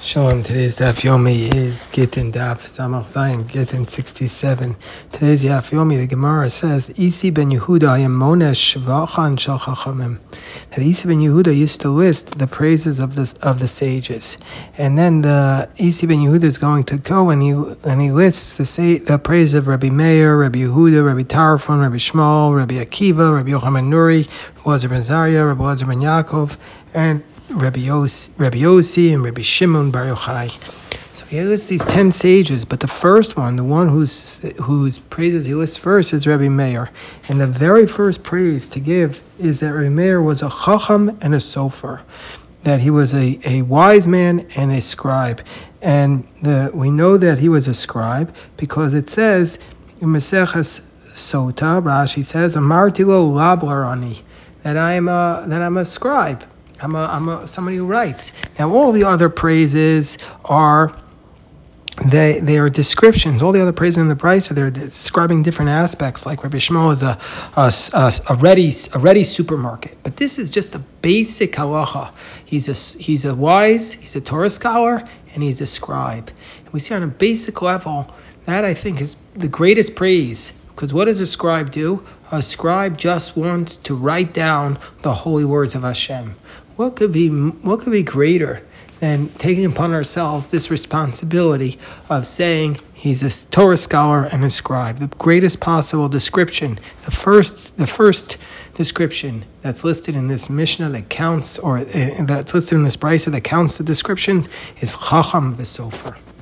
Shalom. Today's Daf Yomi is Gittin Daf Samach Zayin Gittin 67. Today's Daf Yomi, the Gemara says, Isi ben Yehuda Yamonesh Shvachan Shel Chachamim. That Isi ben Yehuda used to list the praises of the sages, and then the Isi ben Yehuda is going to go and he lists the praise of Rabbi Meir, Rabbi Yehuda, Rabbi Tarfon, Rabbi Shmuel, Rabbi Akiva, Rabbi Yochanan Nuri, Rabbi Elazar ben Zariah, Rabbi Elazar ben Yaakov, and Rabbi Yossi and Rabbi Shimon Bar Yochai. So he lists these 10 sages, but the first one, the one whose praises he lists first, is Rabbi Meir. And the very first praise to give is that Rabbi Meir was a chacham and a sofer, that he was a wise man and a scribe. And we know that he was a scribe because it says in Maseches Sota, Rashi says, Amarti lo lablarani, that I'm a scribe. I'm somebody who writes. Now, all the other praises are they are descriptions. All the other praises in the Brisa, they're describing different aspects. Like Rabbi Shmuel is a ready supermarket, but this is just a basic halacha. He's a wise, he's a Torah scholar, and he's a scribe. And we see on a basic level that I think is the greatest praise. Because what does a scribe do? A scribe just wants to write down the holy words of Hashem. What could be greater than taking upon ourselves this responsibility of saying he's a Torah scholar and a scribe? The greatest possible description, the first description that's listed in this Mishnah that counts, or that's listed in this Brisa that counts the descriptions, is Chacham v'Sofer.